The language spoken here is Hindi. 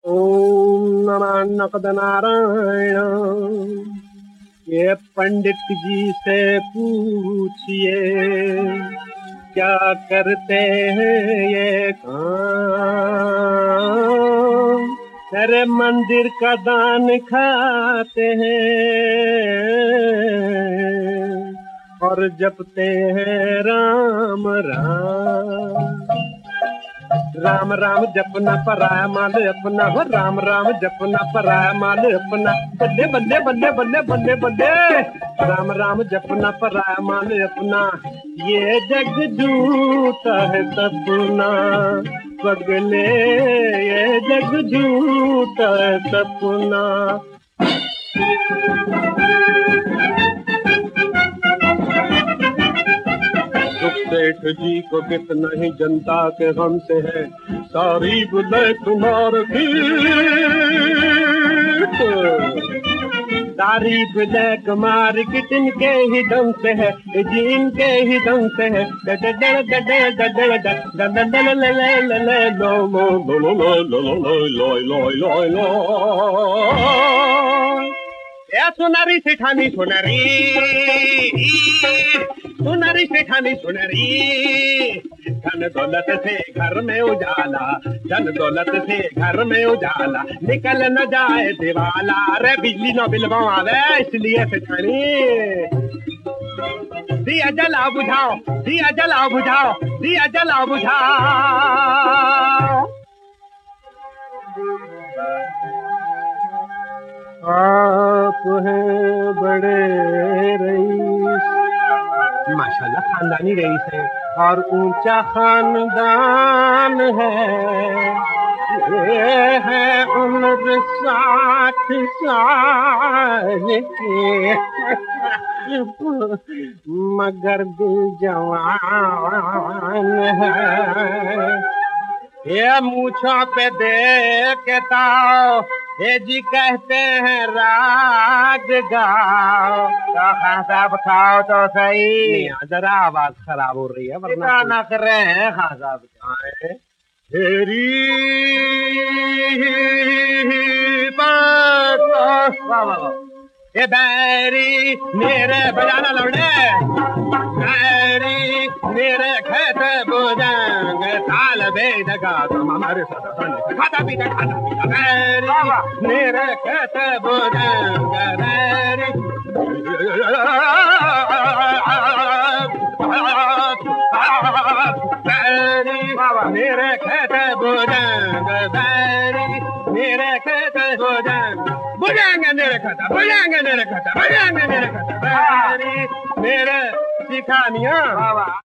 ओम नमः नकद नारायण। ये पंडित जी से पूछिए क्या करते हैं ये काम। तेरे मंदिर का दान खाते हैं और जपते हैं राम राम। राम राम जपना पराया माल अपना हो, राम राम जपना पराया माल अपना। बल्ले बल्ले बल्ले बल्ले बल्ले बल्ले, राम राम जपना पराया माल अपना। ये जग झूठा है सपना पगले, ये जग झूठा है सपना। सेठ जी को कितना ही जनता के गम से है सारी बुले कुमार की। सारी बुले कुमार की जिनके ही दम से है, जिनके ही दम से है। सुनारी सेठानी सुनारी, सुनारी सेठानी सुनारी। धन दौलत से घर में उजाला, धन दौलत से घर में उजाला, निकल न जाए दिवाला। अरे बिजली न बिल आवे इसलिए सेठानी। दिया जला बुझाओ, दिया जला बुझाओ, दिया जला बुझाओ। आप हैं बड़े रईस, माशाल्लाह खानदानी रईस है और ऊंचा खानदान है। ये है उम्र 60 साल की मगर दिल जवान है। ये मूछों पे देखता ये जी कहते हैं राग गाओ। तो खान साहब खाओ तो सही। जरा आवाज खराब हो रही है वरना ना कर रहे हैं खान साहब। तेरी ये बैरी मेरे बजाना लौड़े, बैरी मेरे खेत बुजंग ताल बेद का तुम हमारे साथ खाता पीता बैरी मेरे खेत बुजंग बैरी। बैरी मेरे खेत बुजंग बैरी मेरे खेत बुजंग बुझाएंगे मेरे खाता, बुझाएंगे मेरे खाता, बुझाएंगे मेरे खाता। बैरी मेरे सिखानिया।